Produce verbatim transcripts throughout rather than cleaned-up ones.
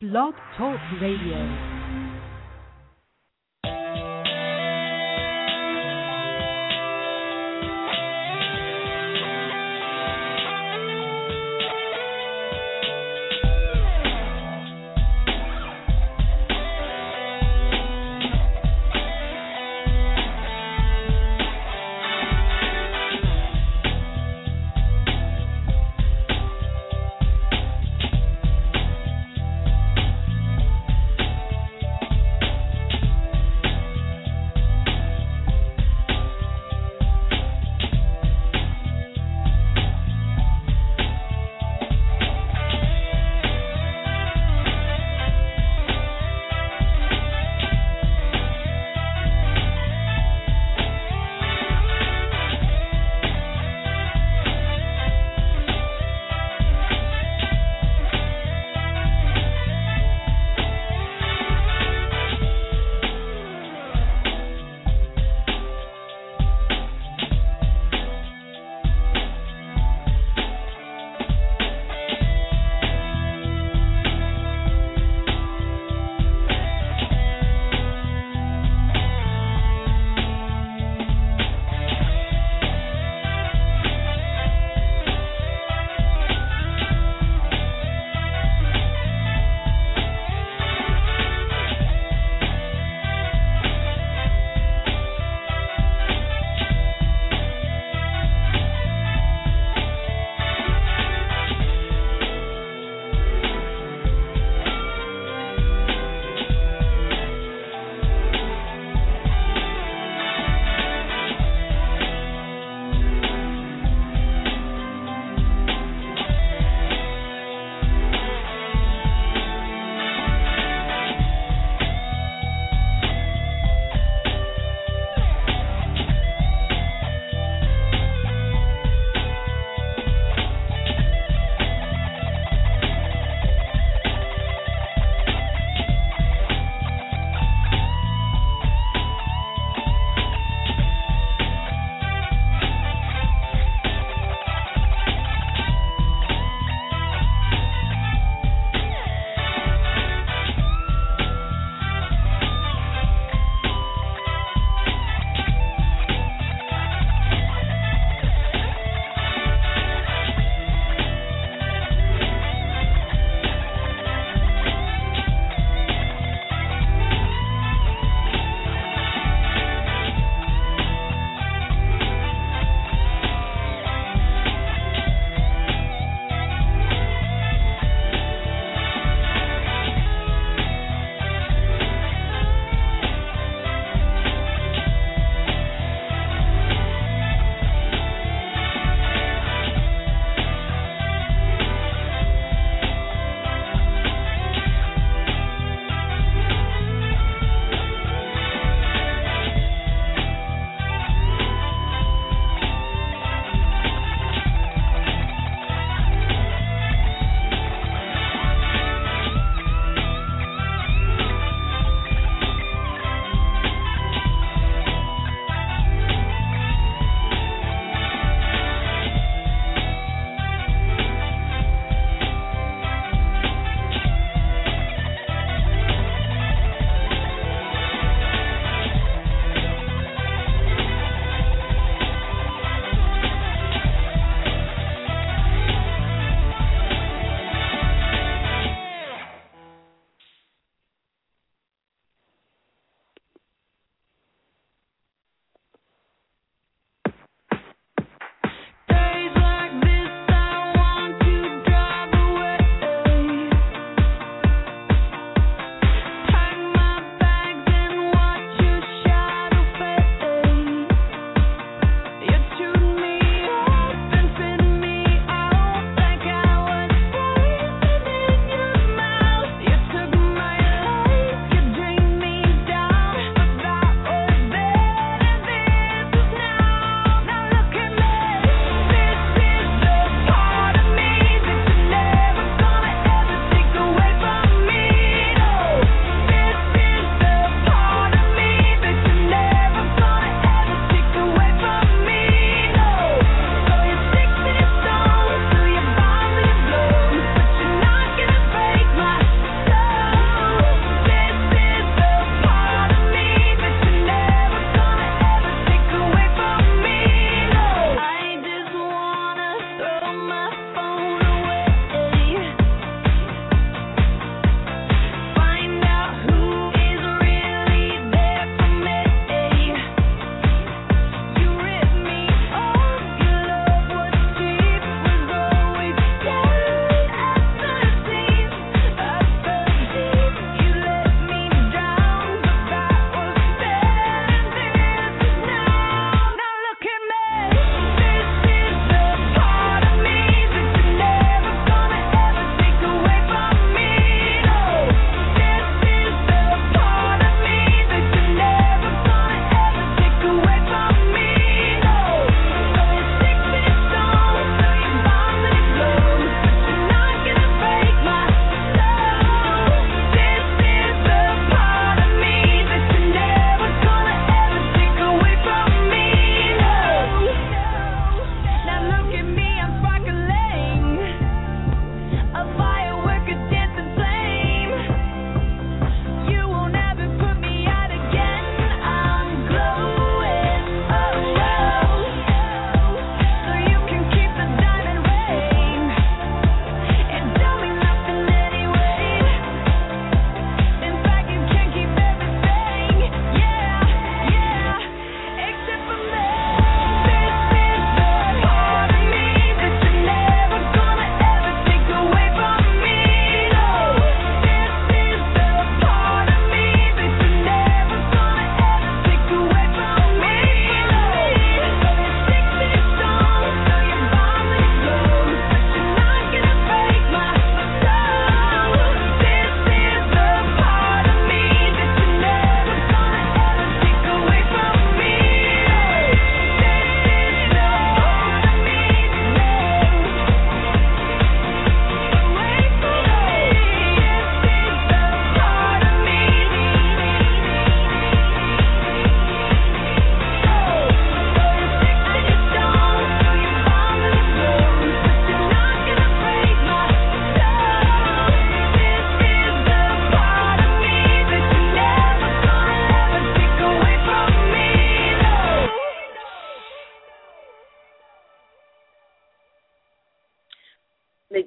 Blog Talk Radio.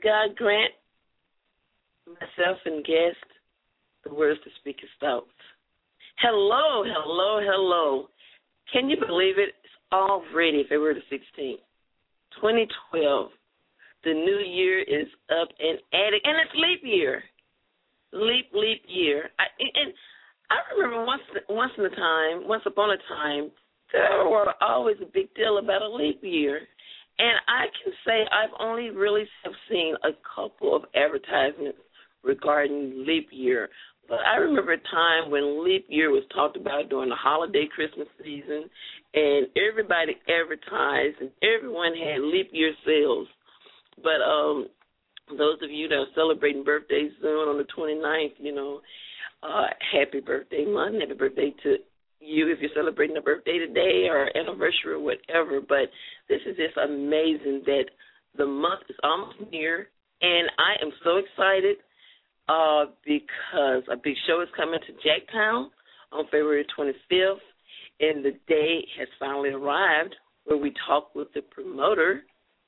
God grant myself and guest the words to speak his thoughts. Hello, hello, hello. Can you believe it? It's already February the sixteenth, twenty twelve. The new year is up and at it, and it's leap year. Leap, leap year. I, and I remember once, once in a time, once upon a time, there were always a big deal about a leap year. And I can say I've only really have seen a couple of advertisements regarding leap year. But I remember a time when leap year was talked about during the holiday Christmas season, and everybody advertised, and everyone had leap year sales. But um, those of you that are celebrating birthdays soon on the twenty-ninth, you know, uh, happy birthday month. Happy birthday to you if you're celebrating a birthday today or anniversary or whatever. But this is just amazing that the month is almost near, and I am so excited uh, because a big show is coming to Jacktown on February twenty-fifth, and the day has finally arrived where we talk with the promoter,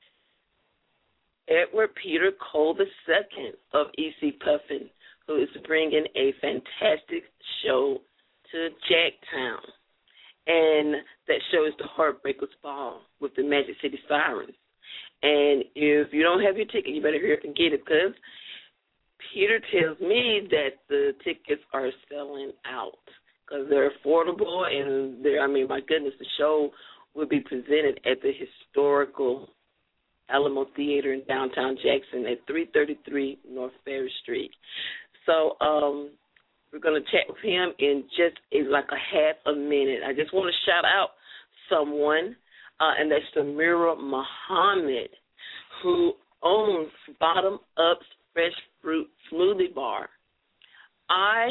Edward Peter Cole the Second of E C Puffin, who is bringing a fantastic show to Jacktown. And that show is the Heartbreakers Ball with the Magic City Sirens. And if you don't have your ticket, you better hurry up and get it, because Peter tells me that the tickets are selling out because they're affordable, and they're, I mean, my goodness, the show will be presented at the historical Alamo Theater in downtown Jackson at three thirty-three North Ferry Street. So um, we're going to chat with him in just a, like a half a minute. I just want to shout out someone, uh, and that's Samira Muhammad, who owns Bottom Up's Fresh Fruit Smoothie Bar. I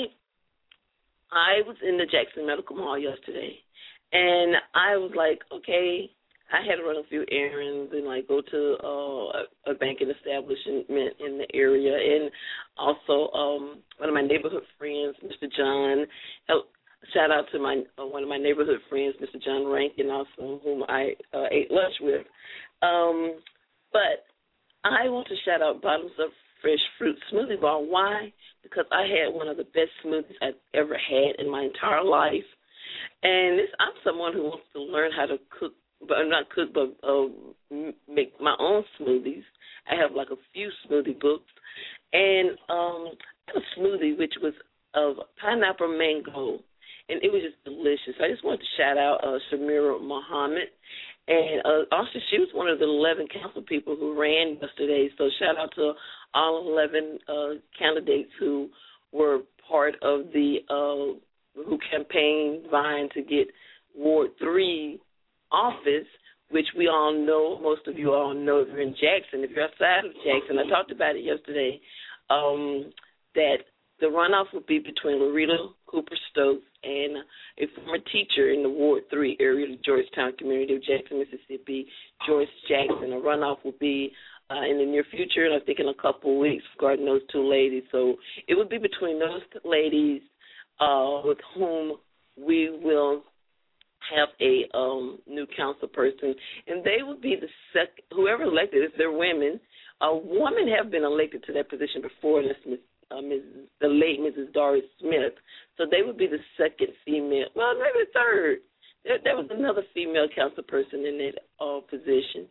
I was in the Jackson Medical Mall yesterday, and I was like, okay, I had to run a few errands and, like, go to uh, a banking establishment in the area. And also um, one of my neighborhood friends, Mister John, help, shout out to my uh, one of my neighborhood friends, Mister John Rankin, also, whom I uh, ate lunch with. Um, but I want to shout out Bottoms Up Fresh Fruit Smoothie Bar. Why? Because I had one of the best smoothies I've ever had in my entire life. And this, I'm someone who wants to learn how to cook, but not cook, but uh, make my own smoothies. I have like a few smoothie books, and um, a smoothie which was of pineapple mango, and it was just delicious. I just wanted to shout out uh, Samira Muhammad, and uh, also she was one of the eleven council people who ran yesterday. So shout out to all eleven uh, candidates who were part of the uh, who campaigned vying to get Ward Three office, which we all know, most of you all know if you're in Jackson. If you're outside of Jackson, I talked about it yesterday, um, that the runoff would be between Loretta Cooper Stokes and a former teacher in the Ward three area, the Georgetown community of Jackson, Mississippi, Joyce Jackson. A runoff will be uh, in the near future, and I think in a couple of weeks, regarding those two ladies. So it would be between those ladies uh, with whom we will have a um, new council person, and they would be the second, whoever elected, if they're women. Uh, women have been elected to that position before, and that's Miz, uh, Miz, the late Missus Doris Smith. So they would be the second female, well, maybe the third. There, there was another female council person in that uh, position.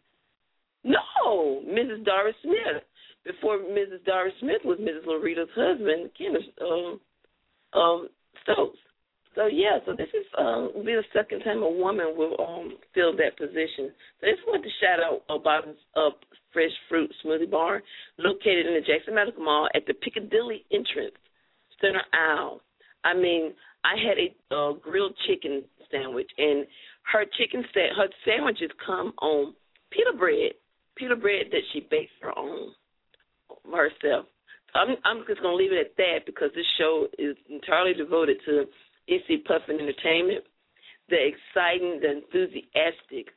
No, Missus Doris Smith. Before Missus Doris Smith was Missus Loretta's husband, Kenneth um, um, Stokes. So, yeah, so this is uh, will be the second time a woman will um, fill that position. So I just wanted to shout out uh, Bottoms Up Fresh Fruit Smoothie Bar, located in the Jackson Medical Mall at the Piccadilly entrance, center aisle. I mean, I had a uh, grilled chicken sandwich, and her chicken sa- her sandwiches come on pita bread, pita bread that she bakes her own herself. So I'm, I'm just going to leave it at that because this show is entirely devoted to E C Puffin Entertainment, the exciting, the enthusiastic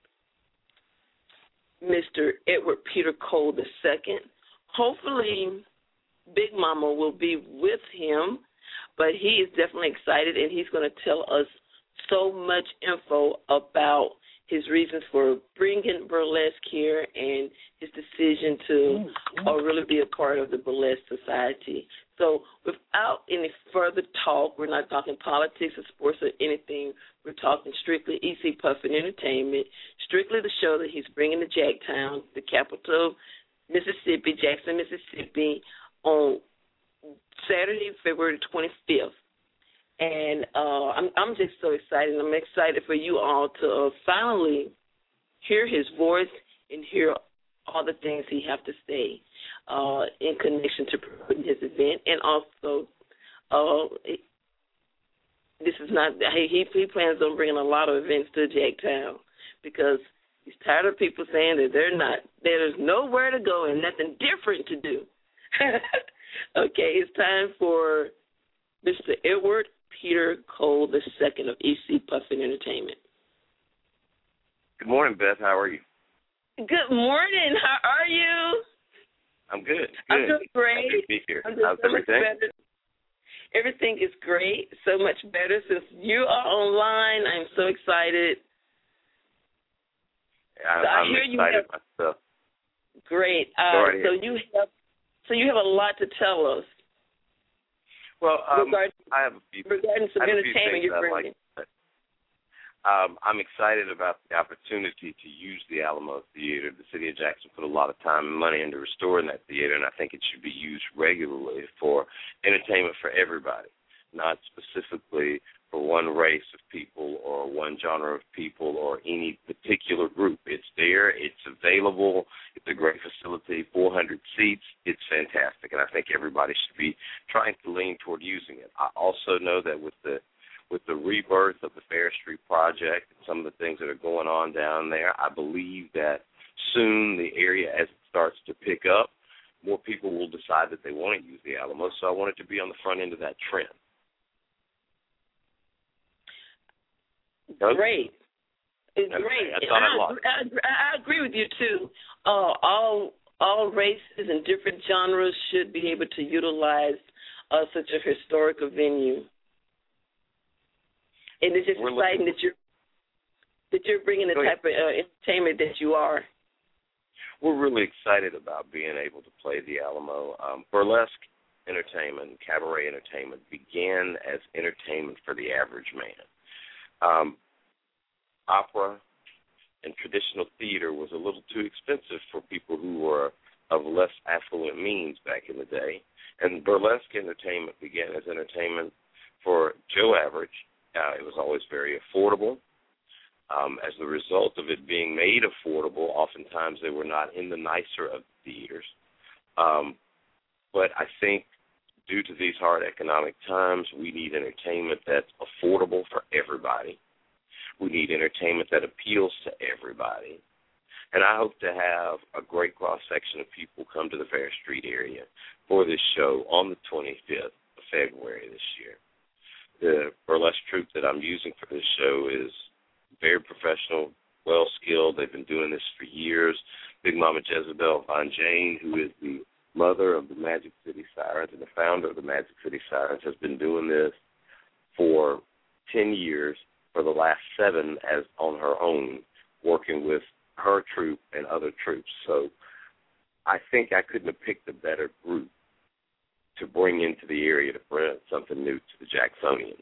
Mister Edward Peter Cole the Second. Hopefully, Big Mama will be with him, but he is definitely excited, and he's going to tell us so much info about his reasons for bringing burlesque here, and his decision to uh, really be a part of the burlesque society. So without any further talk, we're not talking politics or sports or anything. We're talking strictly E C Puffin Entertainment, strictly the show that he's bringing to Jacktown, the capital of Mississippi, Jackson, Mississippi, on Saturday, February twenty-fifth. And uh, I'm, I'm just so excited. I'm excited for you all to uh, finally hear his voice and hear all the things he have to say uh, in connection to promoting his event. And also, uh, it, this is not he, he plans on bringing a lot of events to Jacktown because he's tired of people saying that they're not there's nowhere to go and nothing different to do. Okay, it's time for Mister Edward Peter Cole the Second of E C Puffin Entertainment. Good morning, Beth. How are you? Good morning. How are you? I'm good. Good. I'm doing great. Happy to be here. I'm How's so much everything? better. Everything is great. So much better since you are online. I'm so excited. I, so I I'm hear excited you have, myself. Great. Go Uh, right so ahead. you have so you have a lot to tell us. Well, um, regarding, I have a few, regarding some I have a few entertainment things you're I'd bringing. like to say. Um, I'm excited about the opportunity to use the Alamo Theater. The city of Jackson put a lot of time and money into restoring that theater, and I think it should be used regularly for entertainment for everybody, not specifically for one race of people or one genre of people or any particular group. It's there. It's available. It's a great facility, four hundred seats. It's fantastic, and I think everybody should be trying to lean toward using it. I also know that with the with the rebirth of the Fair Street Project and some of the things that are going on down there, I believe that soon the area, as it starts to pick up, more people will decide that they want to use the Alamo, so I want it to be on the front end of that trend. Great. It's Okay, great. I thought I, I lost. I, I agree with you, too. Uh, all all races and different genres should be able to utilize uh, such a historical venue. And it's just We're exciting looking- that you're, that you're bringing the Go type of uh, entertainment that you are. We're really excited about being able to play the Alamo. Um, burlesque entertainment, cabaret entertainment began as entertainment for the average man. Um, opera and traditional theater was a little too expensive for people who were of less affluent means back in the day. And burlesque entertainment began as entertainment for Joe Average. Uh, it was always very affordable. Um, as a result of it being made affordable, oftentimes they were not in the nicer of the theaters. Um, but I think due to these hard economic times, we need entertainment that's affordable for everybody. We need entertainment that appeals to everybody. And I hope to have a great cross-section of people come to the Fair Street area for this show on the twenty-fifth of February this year. The burlesque troupe that I'm using for this show is very professional, well-skilled. They've been doing this for years. Big Mama Jezebel Von Jane, who is the mother of the Magic City Sirens and the founder of the Magic City Sirens, has been doing this for ten years, for the last seven as on her own, working with her troupe and other troops. So I think I couldn't have picked a better group to bring into the area to bring something new to the Jacksonians.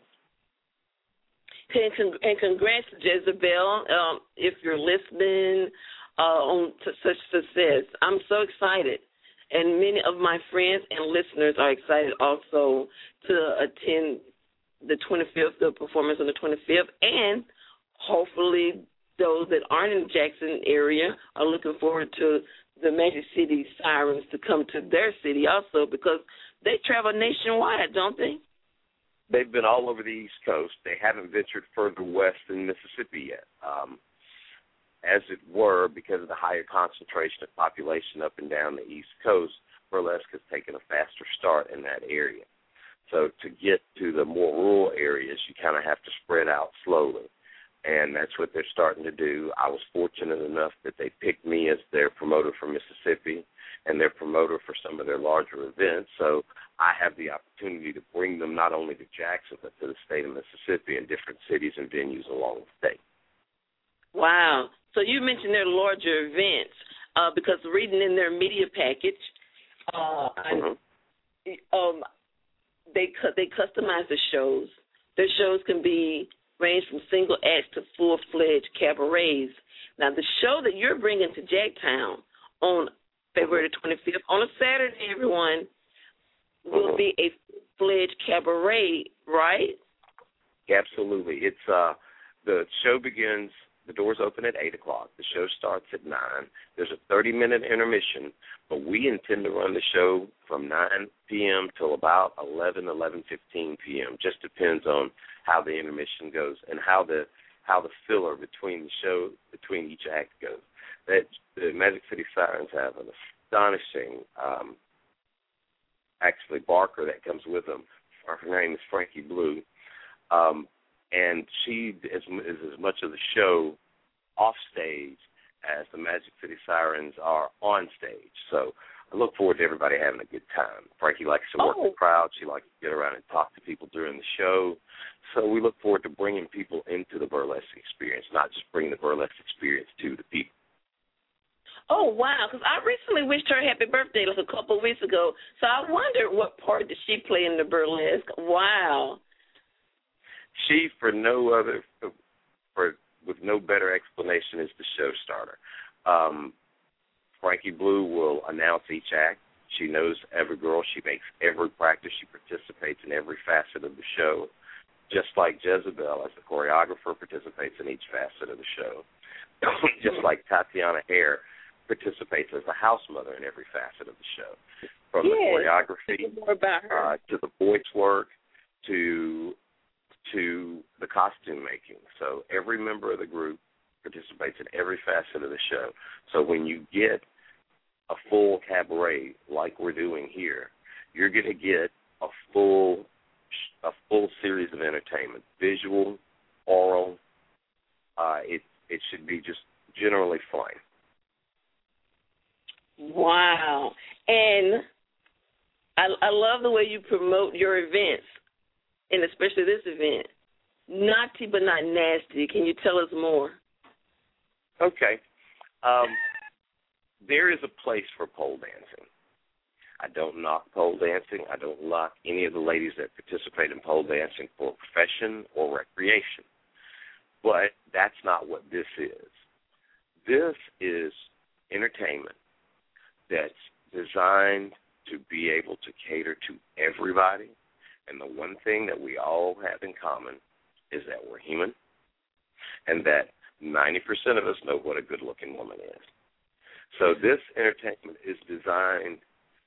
And, con- and congrats, Jezebel, um, if you're listening uh, on to such success. I'm so excited. And many of my friends and listeners are excited also to attend the twenty-fifth, the performance on the twenty-fifth, and hopefully those that aren't in the Jackson area are looking forward to the Magic City Sirens to come to their city also, because they travel nationwide, don't they? They've been all over the East Coast. They haven't ventured further west in Mississippi yet. Um, as it were, because of the higher concentration of population up and down the East Coast, burlesque has taken a faster start in that area. So to get to the more rural areas, you kind of have to spread out slowly, and that's what they're starting to do. I was fortunate enough that they picked me as their promoter for Mississippi and their promoter for some of their larger events, so I have the opportunity to bring them not only to Jackson but to the state of Mississippi and different cities and venues along the state. Wow. So you mentioned their larger events uh, because reading in their media package, uh, mm-hmm. um, they cu- they customize the shows. Their shows can be range from single acts to full-fledged cabarets. Now, the show that you're bringing to Jacktown on February the twenty-fifth, on a Saturday, everyone, will mm-hmm. be a full-fledged cabaret, right? Absolutely. It's uh, the show begins. The doors open at eight o'clock. The show starts at nine. There's a thirty-minute intermission, but we intend to run the show from nine p.m. till about eleven, eleven fifteen p.m. Just depends on how the intermission goes and how the how the filler between the show, between each act goes. That the Magic City Sirens have an astonishing, um, actually, barker that comes with them. Her name is Frankie Blue. Um, and she is, is as much of the show off stage as the Magic City Sirens are on stage. So I look forward to everybody having a good time. Frankie likes to work oh. the crowd. She likes to get around and talk to people during the show. So we look forward to bringing people into the burlesque experience, not just bringing the burlesque experience to the people. Oh, wow, because I recently wished her happy birthday like a couple of weeks ago, so I wondered what part did she play in the burlesque. Wow. She, for no other, for with no better explanation, is the show starter. Um, Frankie Blue will announce each act. She knows every girl. She makes every practice. She participates in every facet of the show, just like Jezebel, as the choreographer, participates in each facet of the show. Just like Tatiana Hare participates as the house mother in every facet of the show, from yeah, the choreography more about her. Uh, to the voice work to to the costume making. So every member of the group participates in every facet of the show. So when you get a full cabaret like we're doing here, you're going to get a full a full series of entertainment, visual, oral. Uh, it it should be just generally fun. Wow. And I, I love the way you promote your events, and especially this event. Naughty but not nasty. Can you tell us more? Okay. Um, there is a place for pole dancing. I don't knock pole dancing. I don't knock any of the ladies that participate in pole dancing for profession or recreation. But that's not what this is. This is entertainment that's designed to be able to cater to everybody. And the one thing that we all have in common is that we're human and that ninety percent of us know what a good-looking woman is. So this entertainment is designed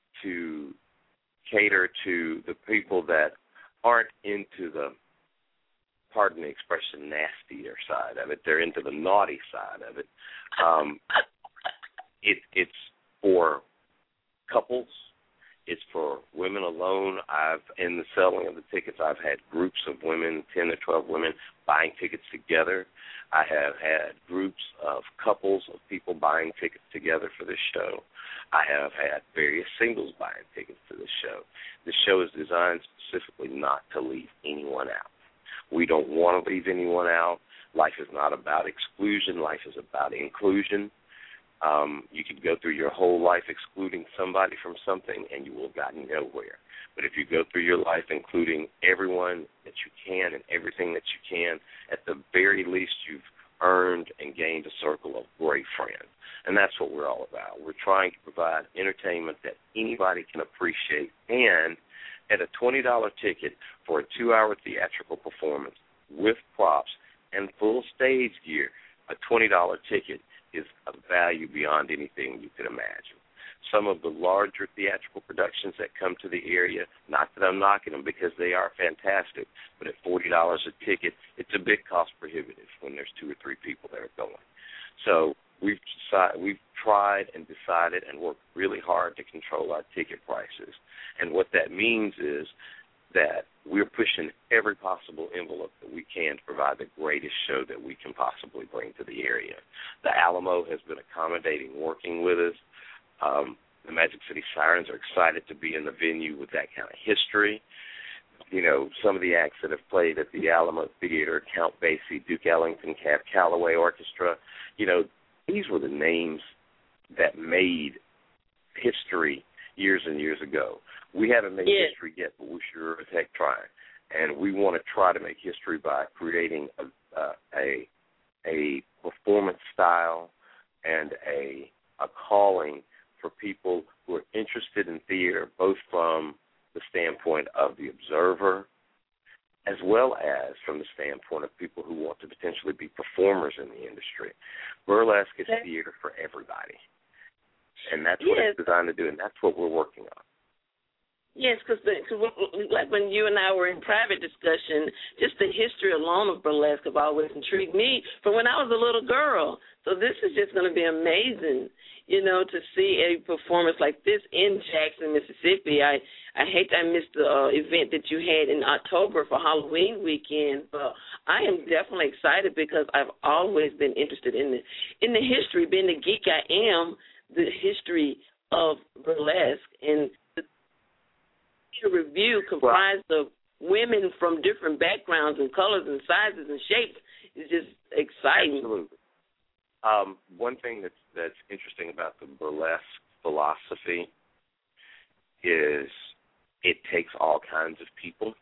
to cater to the people that aren't into the, pardon the expression, nastier side of it. They're into the naughty side of it. Um, it it's for couples. It's for women alone. I've in the selling of the tickets, I've had groups of women, ten to twelve women, buying tickets together. I have had groups of couples of people buying tickets together for this show. I have had various singles buying tickets to this show. The show is designed specifically not to leave anyone out. We don't want to leave anyone out. Life is not about exclusion. Life is about inclusion. Um, you could go through your whole life excluding somebody from something, and you will have gotten nowhere. But if you go through your life including everyone that you can and everything that you can, at the very least you've earned and gained a circle of great friends. And that's what we're all about. We're trying to provide entertainment that anybody can appreciate, and at a twenty dollars ticket for a two-hour theatrical performance with props and full stage gear, a twenty dollars ticket is a value beyond anything you could imagine. Some of the larger theatrical productions that come to the area, not that I'm knocking them because they are fantastic, but at forty dollars a ticket, it's a bit cost prohibitive when there's two or three people that are going. So we've decided, we've tried and decided and worked really hard to control our ticket prices. And what that means is that we're pushing every possible envelope that we can to provide the greatest show that we can possibly bring to the area. The Alamo has been accommodating, working with us. Um, the Magic City Sirens are excited to be in the venue with that kind of history. you know, some of the acts that have played at the Alamo Theater, Count Basie, Duke Ellington, Cab Calloway Orchestra, you know, these were the names that made history years and years ago. We haven't made yeah. history yet, but we sure as heck trying. And we want to try to make history by creating a uh, a, a performance style and a a calling for people who are interested in theater, both from the standpoint of the observer as well as from the standpoint of people who want to potentially be performers in the industry. Burlesque is theater for everybody. And that's what yes. it's designed to do, and that's what we're working on. Yes, because like when you and I were in private discussion, just the history alone of burlesque have always intrigued me from when I was a little girl. So this is just going to be amazing, you know, to see a performance like this in Jackson, Mississippi. I, I hate I missed the uh, event that you had in October for Halloween weekend, but I am definitely excited because I've always been interested in the, in the history, being the geek I am, the history of burlesque. And the review comprised well, of women from different backgrounds and colors and sizes and shapes is just exciting. Absolutely. Um, one thing that's that's interesting about the burlesque philosophy is it takes all kinds of people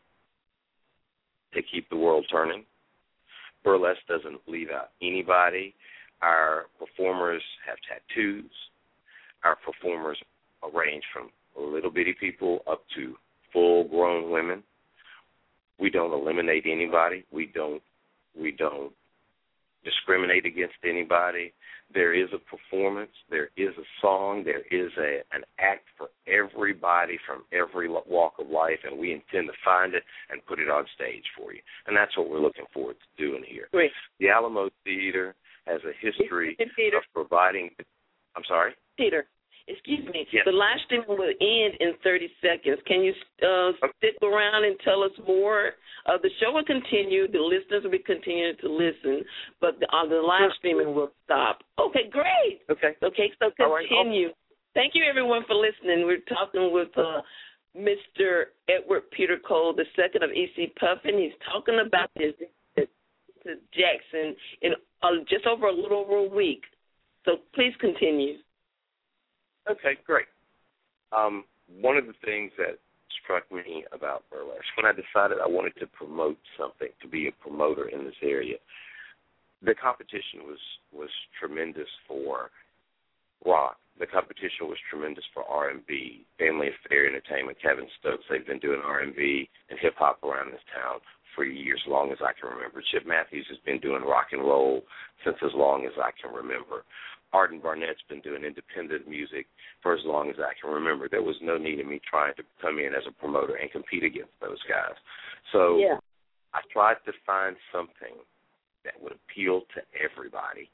to keep the world turning. Burlesque doesn't leave out anybody. Our performers have tattoos. Our performers range from little bitty people up to full-grown women. We don't eliminate anybody. We don't we don't discriminate against anybody. There is a performance. There is a song. There is a an act for everybody from every walk of life, and we intend to find it and put it on stage for you. And that's what we're looking forward to doing here. Great. The Alamo Theater has a history of providing – I'm sorry? Theater. Excuse me. Yes. The live stream will end in thirty seconds. Can you uh, stick around and tell us more? Uh, the show will continue. The listeners will be continuing to listen, but the, uh, the live streaming will stop. Okay, great. Okay. Okay, so continue. Right. Thank you, everyone, for listening. We're talking with uh, Mister Edward Peter Cole the second of E C Puffin. He's talking about this to Jackson in uh, just over a little over a week. So please continue. Okay, great. Um, one of the things that struck me about burlesque, when I decided I wanted to promote something, to be a promoter in this area, the competition was, was tremendous for rock. The competition was tremendous for R and B, Family Affair Entertainment, Kevin Stokes. They've been doing R and B and hip-hop around this town for years, as long as I can remember. Chip Matthews has been doing rock and roll since as long as I can remember. Arden Barnett's been doing independent music for as long as I can remember. There was no need of me trying to come in as a promoter and compete against those guys. So yeah. I tried to find something that would appeal to everybody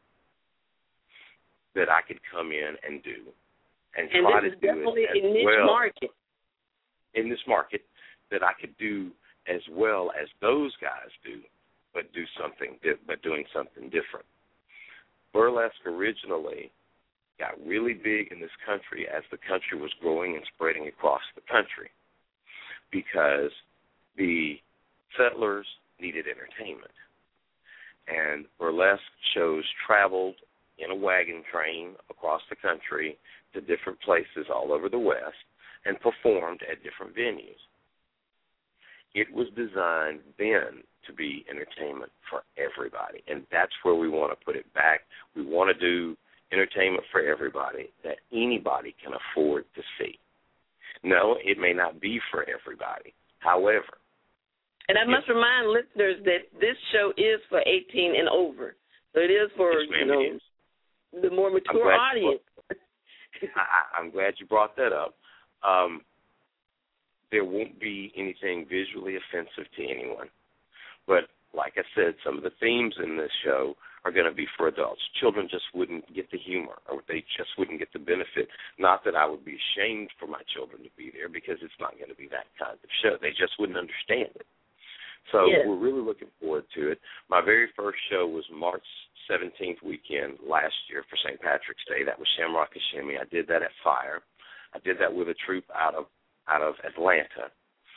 that I could come in and do and, and try this to is do definitely it as in this well market. in this market that I could do as well as those guys do, but do something, but doing something different. Burlesque originally got really big in this country as the country was growing and spreading across the country because the settlers needed entertainment. And burlesque shows traveled in a wagon train across the country to different places all over the West and performed at different venues. It was designed then to be entertainment for everybody, and that's where we want to put it back. We want to do entertainment for everybody that anybody can afford to see. No, it may not be for everybody. However, and I must remind listeners that this show is for eighteen and over, so it is for yes, you know the more mature audience. I, I'm glad you brought that up. Um, there won't be anything visually offensive to anyone. But like I said, some of the themes in this show are going to be for adults. Children just wouldn't get the humor, or they just wouldn't get the benefit. Not that I would be ashamed for my children to be there, because it's not going to be that kind of show. They just wouldn't understand it. So yes. We're really looking forward to it. My very first show was March seventeenth weekend last year for Saint Patrick's Day. That was Shamrock and Shimmy. I did that at Fire. I did that with a troupe out of out of Atlanta.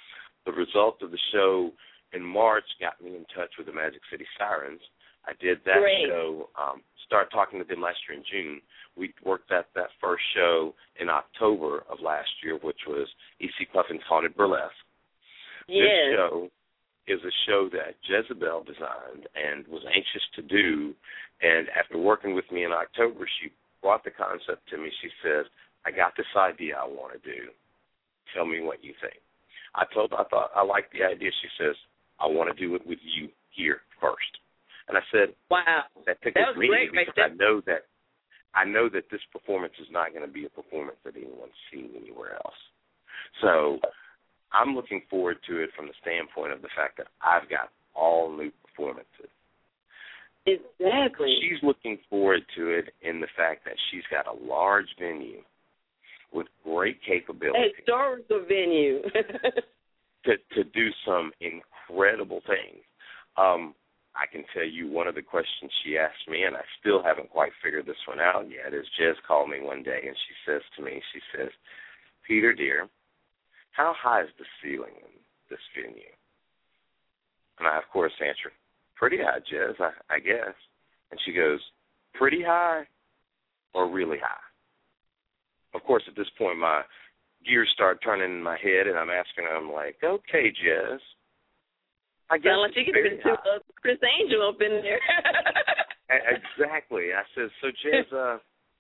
the result of the show in March got me in touch with the Magic City Sirens. I did that Great. show, um, started talking to them last year in June. We worked at that first show in October of last year, which was E C Puffin's Haunted Burlesque. Yes. This show is a show that Jezebel designed and was anxious to do, and after working with me in October, she brought the concept to me. She says, I got this idea I want to do. Tell me what you think. I told her I thought I liked the idea. She says, I want to do it with you here first. And I said, wow, that tickles that was me great, because right? I know that I know that this performance is not going to be a performance that anyone's seen anywhere else. So I'm looking forward to it from the standpoint of the fact that I've got all new performances. Exactly. She's looking forward to it in the fact that she's got a large venue with great capability. A historical venue. to, to do some incredible things. Um, I can tell you one of the questions she asked me, and I still haven't quite figured this one out yet, is Jez called me one day and she says to me, she says, Peter, dear, how high is the ceiling in this venue? And I, of course, answered, pretty high, Jez, I, I guess. And she goes, pretty high or really high? Of course, at this point, my gears start turning in my head, and I'm asking her, I'm like, okay, Jez, I guess Sound like you could have been uh, Chris Angel up in there. Exactly. I said, so, Jez, uh,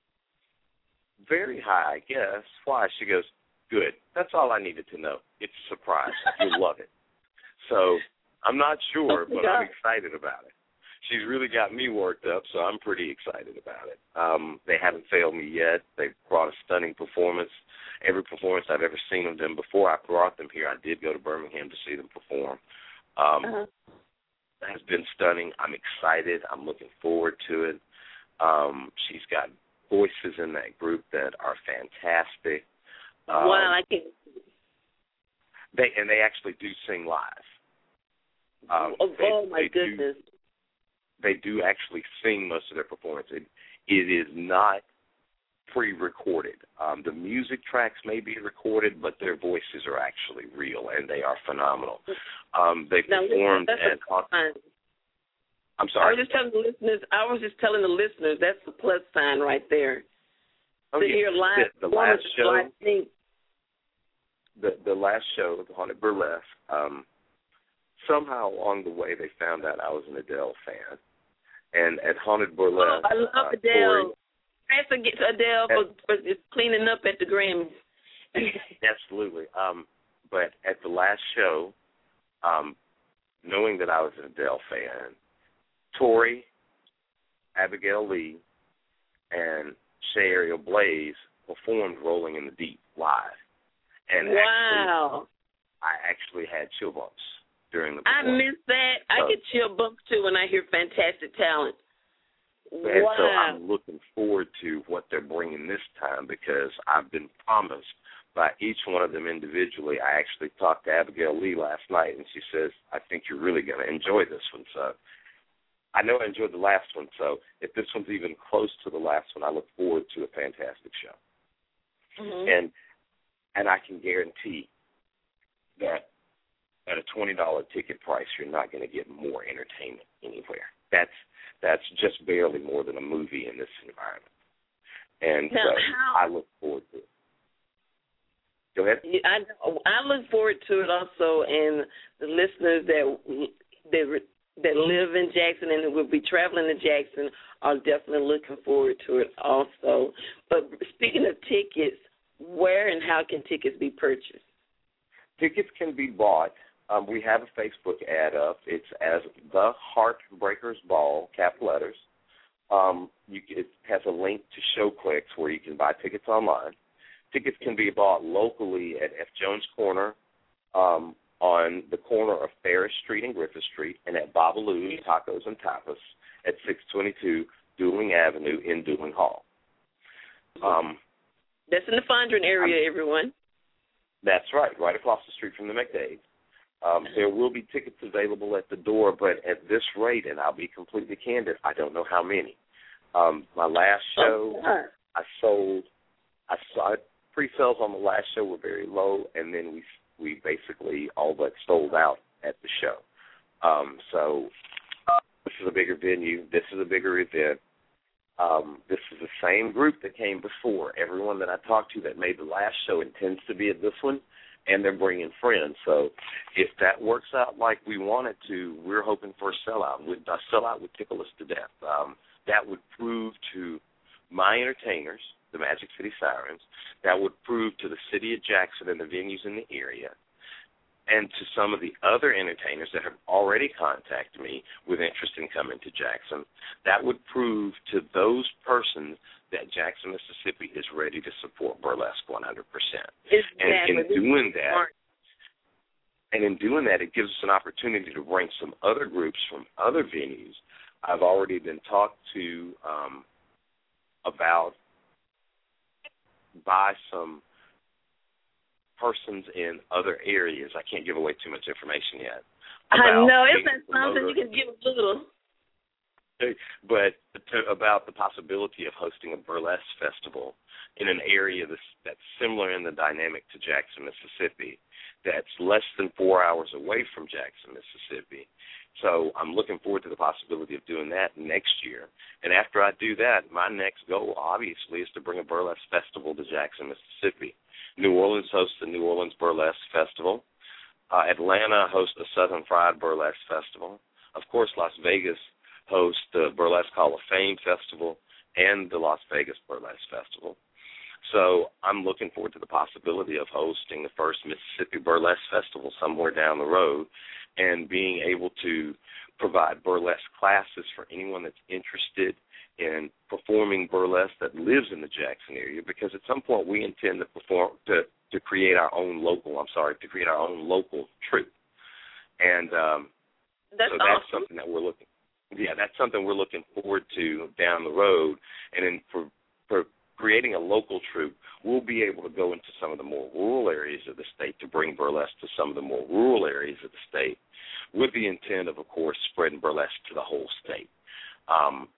very high, I guess. Why? She goes, good. That's all I needed to know. It's a surprise. You'll love it. So I'm not sure, oh but God. I'm excited about it. She's really got me worked up, so I'm pretty excited about it. Um, they haven't failed me yet. They've brought a stunning performance. Every performance I've ever seen of them before I brought them here, I did go to Birmingham to see them perform. Um, uh-huh. Has been stunning. I'm excited. I'm looking forward to it. Um, she's got voices in that group that are fantastic. Um, wow, I can. They and they actually do sing live. Um, oh, they, oh my they goodness! Do, they do actually sing most of their performance. It, it is not pre-recorded. Um, the music tracks may be recorded, but their voices are actually real, and they are phenomenal. Um, they now, performed that's at. a I'm sorry. I was just telling the listeners. I was just telling the listeners that's the plus sign right there. Oh, to yeah. hear live the, the last show. Live thing. The the last show, the Haunted Burlesque. Um, somehow along the way, they found out I was an Adele fan, and at Haunted Burlesque, oh, I love uh, Adele. Tori, Thanks to Adele for, for just cleaning up at the Grammys. Absolutely. Um, but at the last show, um, knowing that I was an Adele fan, Tori, Abigail Lee, and Shay Ariel Blaze performed Rolling in the Deep live. And wow. actually, I actually had chill bumps during the I performance. miss that. So, I get chill bumps, too, when I hear fantastic talent. And wow. so I'm looking forward to what they're bringing this time because I've been promised by each one of them individually. I actually talked to Abigail Lee last night, and she says, I think you're really going to enjoy this one. So I know I enjoyed the last one, so if this one's even close to the last one, I look forward to a fantastic show. Mm-hmm. And and I can guarantee that at a twenty dollars ticket price, you're not going to get more entertainment anywhere. That's That's just barely more than a movie in this environment. And now, so how, I look forward to it. Go ahead. I, I look forward to it also, and the listeners that, that that live in Jackson and will be traveling to Jackson are definitely looking forward to it also. But speaking of tickets, where and how can tickets be purchased? Tickets can be bought. Um, we have a Facebook ad up. It's as The Heartbreakers Ball, capital letters. Um, you, it has a link to ShowClicks where you can buy tickets online. Tickets can be bought locally at F. Jones Corner um, on the corner of Ferris Street and Griffith Street, and at Babalu's Tacos and Tapas at six twenty-two Dueling Avenue in Dueling Hall. Um, That's in the Fondren area, I'm, everyone. That's right, right across the street from the McDade's. Um, there will be tickets available at the door, but at this rate, and I'll be completely candid, I don't know how many. Um, my last show, oh, I sold, I saw pre-sales on the last show were very low, and then we we basically all but sold out at the show. Um, so this is a bigger venue. This is a bigger event. Um, this is the same group that came before. Everyone that I talked to that made the last show intends to be at this one, and they're bringing friends. So if that works out like we want it to, we're hoping for a sellout. A sellout would tickle us to death. Um, that would prove to my entertainers, the Magic City Sirens, that would prove to the city of Jackson and the venues in the area, and to some of the other entertainers that have already contacted me with interest in coming to Jackson, that would prove to those persons that Jackson, Mississippi is ready to support burlesque one hundred percent. And in doing that, and in doing that, it gives us an opportunity to bring some other groups from other venues. I've already been talked to um, about by some persons in other areas. I can't give away too much information yet. I know. Isn't that something you can give a little? But to, about the possibility of hosting a burlesque festival in an area that's, that's similar in the dynamic to Jackson, Mississippi, that's less than four hours away from Jackson, Mississippi. So I'm looking forward to the possibility of doing that next year. And after I do that, my next goal, obviously, is to bring a burlesque festival to Jackson, Mississippi. New Orleans hosts the New Orleans Burlesque Festival. Uh, Atlanta hosts the Southern Fried Burlesque Festival. Of course, Las Vegas hosts the Burlesque Hall of Fame Festival and the Las Vegas Burlesque Festival. So I'm looking forward to the possibility of hosting the first Mississippi Burlesque Festival somewhere down the road and being able to provide burlesque classes for anyone that's interested in performing burlesque that lives in the Jackson area, because at some point we intend to perform to, to create our own local, I'm sorry, to create our own local troupe. And um, that's so that's awesome. something that we're looking Yeah, that's something we're looking forward to down the road. And then for, for creating a local troupe, we'll be able to go into some of the more rural areas of the state to bring burlesque to some of the more rural areas of the state with the intent of, of course, spreading burlesque to the whole state. Um,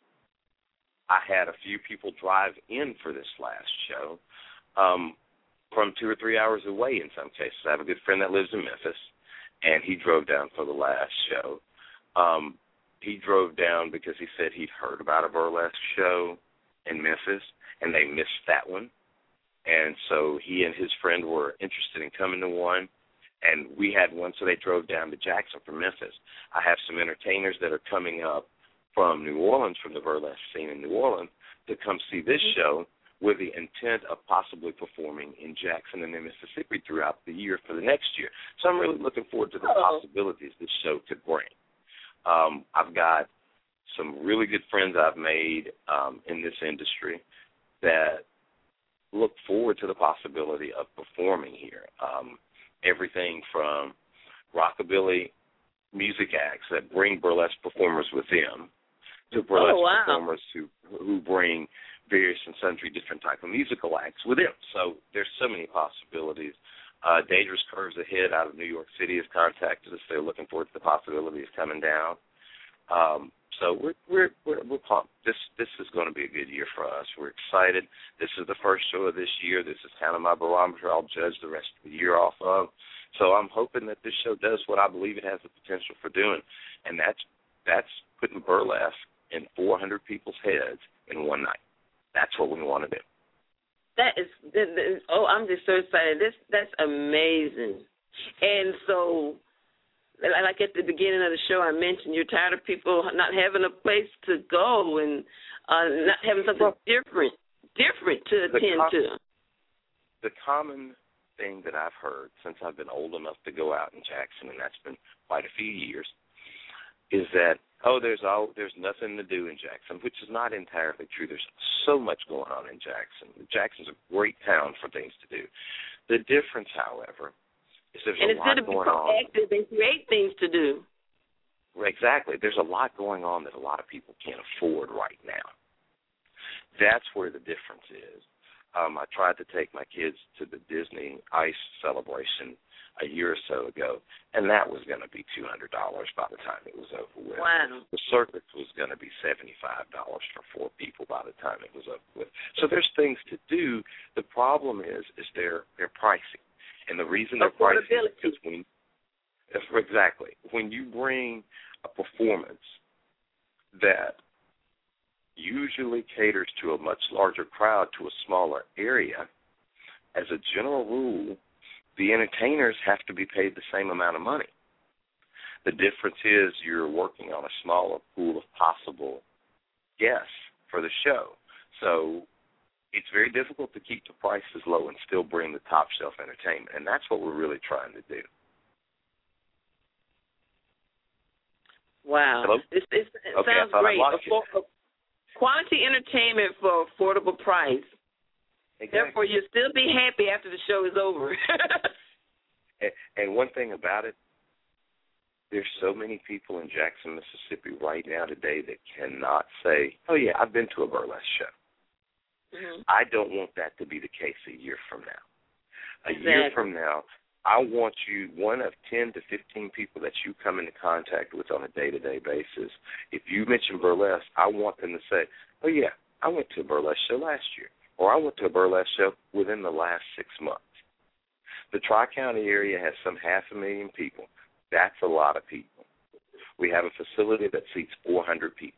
I had a few people drive in for this last show um, from two or three hours away in some cases. I have a good friend that lives in Memphis, and he drove down for the last show. Um, he drove down because he said he'd heard about a burlesque show in Memphis, and they missed that one. And so he and his friend were interested in coming to one, and we had one, so they drove down to Jackson from Memphis. I have some entertainers that are coming up from New Orleans, from the burlesque scene in New Orleans, to come see this mm-hmm. show with the intent of possibly performing in Jackson and in Mississippi throughout the year for the next year. So I'm really looking forward to the oh. possibilities this show could bring. Um, I've got some really good friends I've made um, in this industry that look forward to the possibility of performing here. Um, everything from rockabilly music acts that bring burlesque performers with them to burlesque oh, wow. performers who who bring various and sundry different type of musical acts with them. So there's so many possibilities. Uh, Dangerous Curves Ahead out of New York City has contacted us. They're looking forward to the possibilities coming down. Um, so we're we're we're, we're pumped. This this is going to be a good year for us. We're excited. This is the first show of this year. This is kind of my barometer. I'll judge the rest of the year off of. So I'm hoping that this show does what I believe it has the potential for doing, and that's that's putting burlesque in four hundred people's heads in one night. That's what we want to do. That is, that is, oh, I'm just so excited. This That's amazing. And so, like at the beginning of the show, I mentioned you're tired of people not having a place to go and uh, not having something well, different, different to attend com- to. The common thing that I've heard since I've been old enough to go out in Jackson, and that's been quite a few years, is that, oh, there's all, there's nothing to do in Jackson, which is not entirely true. There's so much going on in Jackson. Jackson's a great town for things to do. The difference, however, is there's and a lot going on. And instead of being proactive and create things to do. Exactly. There's a lot going on that a lot of people can't afford right now. That's where the difference is. Um, I tried to take my kids to the Disney Ice celebration a year or so ago, and that was going to be two hundred dollars by the time it was over with. Wow. The circus was going to be seventy-five dollars for four people by the time it was over with. So there's things to do. The problem is, is they're, they're pricey. And the reason they're pricey is because Affordability. when, exactly, when you bring a performance that usually caters to a much larger crowd to a smaller area, as a general rule, the entertainers have to be paid the same amount of money. The difference is you're working on a smaller pool of possible guests for the show. So it's very difficult to keep the prices low and still bring the top shelf entertainment, and that's what we're really trying to do. Wow. Hello? This, this, it Okay, sounds I thought I great. lost you. Affo- quality entertainment for affordable price. Exactly. Therefore, you'll still be happy after the show is over. and, and one thing about it, there's so many people in Jackson, Mississippi right now today that cannot say, oh, yeah, I've been to a burlesque show. Mm-hmm. I don't want that to be the case a year from now. A exactly. year from now, I want you, one of ten to fifteen people that you come into contact with on a day-to-day basis, if you mention burlesque, I want them to say, oh, yeah, I went to a burlesque show last year, or I went to a burlesque show within the last six months. The Tri-County area has some half a million people. That's a lot of people. We have a facility that seats four hundred people.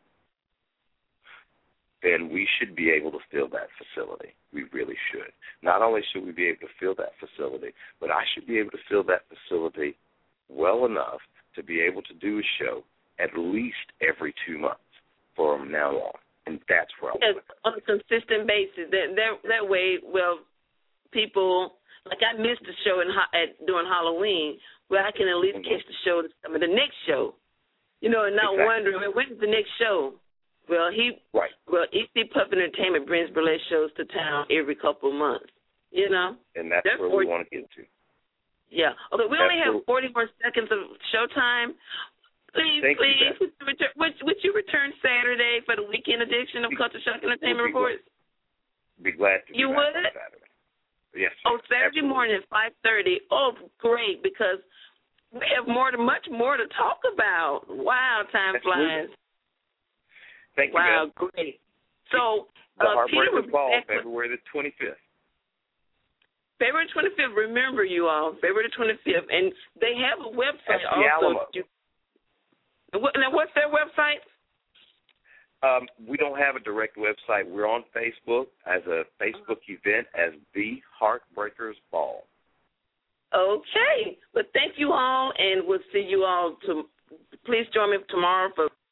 Then we should be able to fill that facility. We really should. Not only should we be able to fill that facility, but I should be able to fill that facility well enough to be able to do a show at least every two months from now on. And that's where I yes, want it. on a consistent basis. That, that, that way, well, people, like I missed the show in, at, during Halloween, where I can at least mm-hmm. catch the show, I mean, the next show, you know, and not exactly. wondering, well, when's the next show? Well, he, right. well, E C Puffin Entertainment brings burlesque shows to town every couple of months, you know. And that's Therefore, where we want to get to. Yeah. Okay, we that's only have where, forty more seconds of showtime. Please, Thank please, you, would, you return, would, would you return Saturday for the weekend edition of be, Culture Shock Entertainment Reports? Be glad to be you back would? on Saturday. Yes, oh, Saturday absolutely. morning at five thirty. Oh, great, because we have more to, much more to talk about. Wow, time absolutely. flies. Thank you, wow, Beth. great. So, the uh, Peter Heartbreakers will Ball, back February the twenty-fifth. February twenty-fifth, remember you all, February twenty-fifth. And they have a website At the also. Alamo. You, what, now, what's their website? Um, we don't have a direct website. We're on Facebook as a Facebook event as the Heartbreakers Ball. Okay. Well, thank you all, and we'll see you all. To, please join me tomorrow for